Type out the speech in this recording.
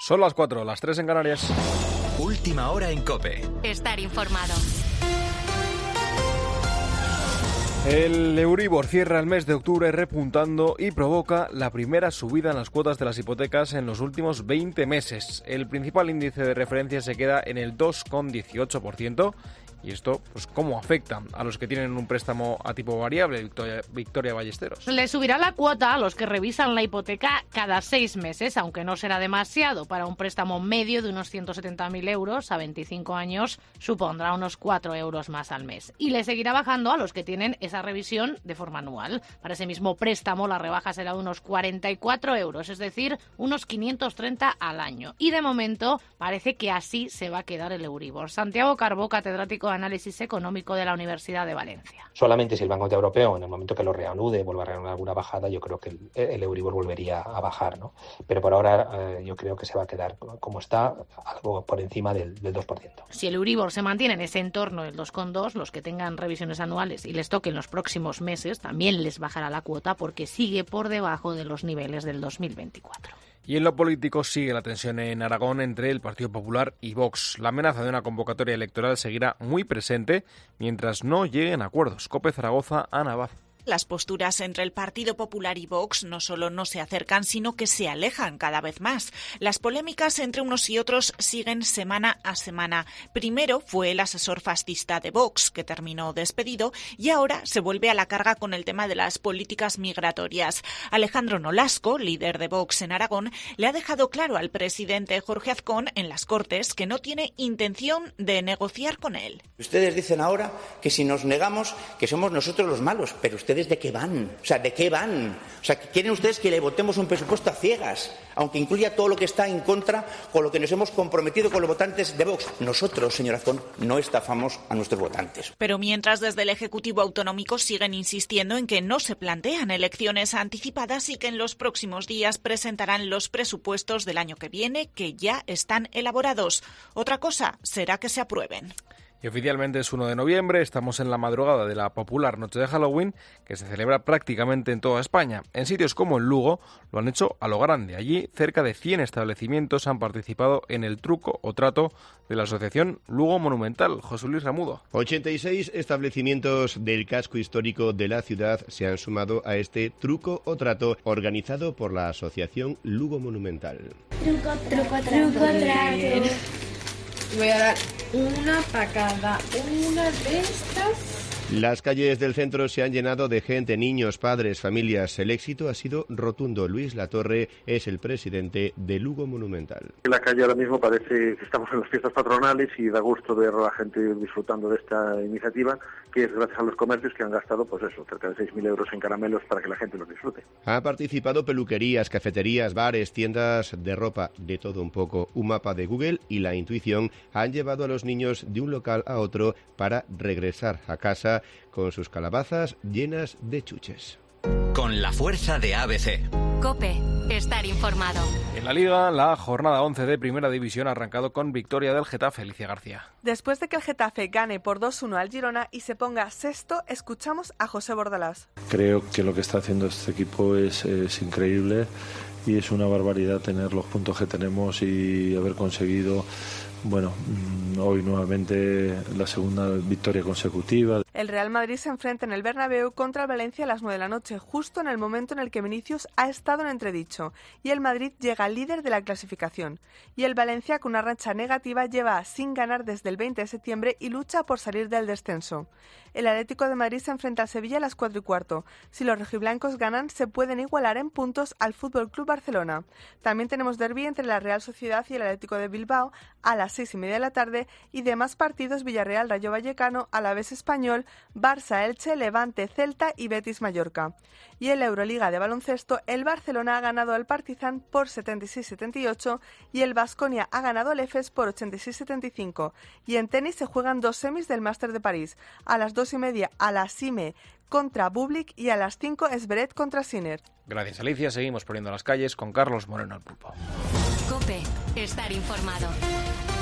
Son las 4, las 3 en Canarias. Última hora en COPE. Estar informado. El Euribor cierra el mes de octubre repuntando y provoca la primera subida en las cuotas de las hipotecas en los últimos 20 meses. El principal índice de referencia se queda en el 2,18%. Y esto, pues, ¿cómo afecta a los que tienen un préstamo a tipo variable, Victoria Ballesteros? Le subirá la cuota a los que revisan la hipoteca cada 6 meses, aunque no será demasiado. Para un préstamo medio de unos 170.000 euros a 25 años supondrá unos 4 euros más al mes. Y le seguirá bajando a los que tienen esa revisión de forma anual. Para ese mismo préstamo la rebaja será de unos 44 euros, es decir, unos 530 al año. Y de momento parece que así se va a quedar el Euribor. Santiago Carbó, catedrático de Análisis Económico de la Universidad de Valencia. Solamente si el Banco Central Europeo, en el momento que lo reanude, vuelva a reanudar alguna bajada, yo creo que el Euribor volvería a bajar, ¿no? Pero por ahora yo creo que se va a quedar como está, algo por encima del 2%. Si el Euribor se mantiene en ese entorno del 2,2, los que tengan revisiones anuales y les toquen los próximos meses, también les bajará la cuota porque sigue por debajo de los niveles del 2024. Y en lo político sigue la tensión en Aragón entre el Partido Popular y Vox. La amenaza de una convocatoria electoral seguirá muy presente mientras no lleguen a acuerdos. COPE Zaragoza, Ana Abad. Las posturas entre el Partido Popular y Vox no solo no se acercan, sino que se alejan cada vez más. Las polémicas entre unos y otros siguen semana a semana. Primero fue el asesor fascista de Vox, que terminó despedido, y ahora se vuelve a la carga con el tema de las políticas migratorias. Alejandro Nolasco, líder de Vox en Aragón, le ha dejado claro al presidente Jorge Azcón en las Cortes que no tiene intención de negociar con él. Ustedes dicen ahora que si nos negamos, que somos nosotros los malos, pero ustedes ¿de qué van? O sea, ¿de qué van? O sea, ¿quieren ustedes que le votemos un presupuesto a ciegas, aunque incluya todo lo que está en contra con lo que nos hemos comprometido con los votantes de Vox? Nosotros, señor Azcón, no estafamos a nuestros votantes. Pero mientras desde el Ejecutivo Autonómico siguen insistiendo en que no se plantean elecciones anticipadas y que en los próximos días presentarán los presupuestos del año que viene, que ya están elaborados. Otra cosa será que se aprueben. Y oficialmente es 1 de noviembre, estamos en la madrugada de la popular noche de Halloween, que se celebra prácticamente en toda España. En sitios como en Lugo lo han hecho a lo grande. Allí cerca de 100 establecimientos han participado en el truco o trato de la asociación Lugo Monumental. José Luis Ramudo. 86 establecimientos del casco histórico de la ciudad se han sumado a este truco o trato organizado por la asociación Lugo Monumental. Truco, trato. Voy a dar una para cada una de estas. Las calles del centro se han llenado de gente, niños, padres, familias. El éxito ha sido rotundo. Luis Latorre es el presidente de Lugo Monumental. La calle ahora mismo parece que estamos en las fiestas patronales y da gusto ver a la gente disfrutando de esta iniciativa, que es gracias a los comercios que han gastado, pues eso, cerca de 6.000 euros en caramelos para que la gente los disfrute. Han participado peluquerías, cafeterías, bares, tiendas de ropa, de todo un poco. Un mapa de Google y la intuición han llevado a los niños de un local a otro para regresar a casa con sus calabazas llenas de chuches. Con la fuerza de ABC. COPE, estar informado. En la Liga, la jornada 11 de Primera División ha arrancado con victoria del Getafe, Alicia García. Después de que el Getafe gane por 2-1 al Girona y se ponga sexto, escuchamos a José Bordalás. Creo que lo que está haciendo este equipo es increíble y es una barbaridad tener los puntos que tenemos y haber conseguido, hoy nuevamente la segunda victoria consecutiva. El Real Madrid se enfrenta en el Bernabéu contra el Valencia a las 9 de la noche, justo en el momento en el que Vinicius ha estado en entredicho, y el Madrid llega líder de la clasificación. Y el Valencia, con una racha negativa, lleva sin ganar desde el 20 de septiembre y lucha por salir del descenso. El Atlético de Madrid se enfrenta al Sevilla a las 4:15. Si los rojiblancos ganan, se pueden igualar en puntos al FC Barcelona. También tenemos derbi entre la Real Sociedad y el Atlético de Bilbao a las 6:30 de la tarde y demás partidos: Villarreal, Rayo Vallecano, Alavés Español, Barça, Elche, Levante, Celta y Betis Mallorca. Y en la Euroliga de baloncesto, el Barcelona ha ganado al Partizan por 76-78 y el Baskonia ha ganado al Efes por 86-75. Y en tenis se juegan 2 semis del Máster de París. A las 2:30 a la Sime contra Bublik y a las 5 Zverev contra Sinner. Gracias, Alicia. Seguimos poniendo las calles con Carlos Moreno al pulpo. COPE, estar informado.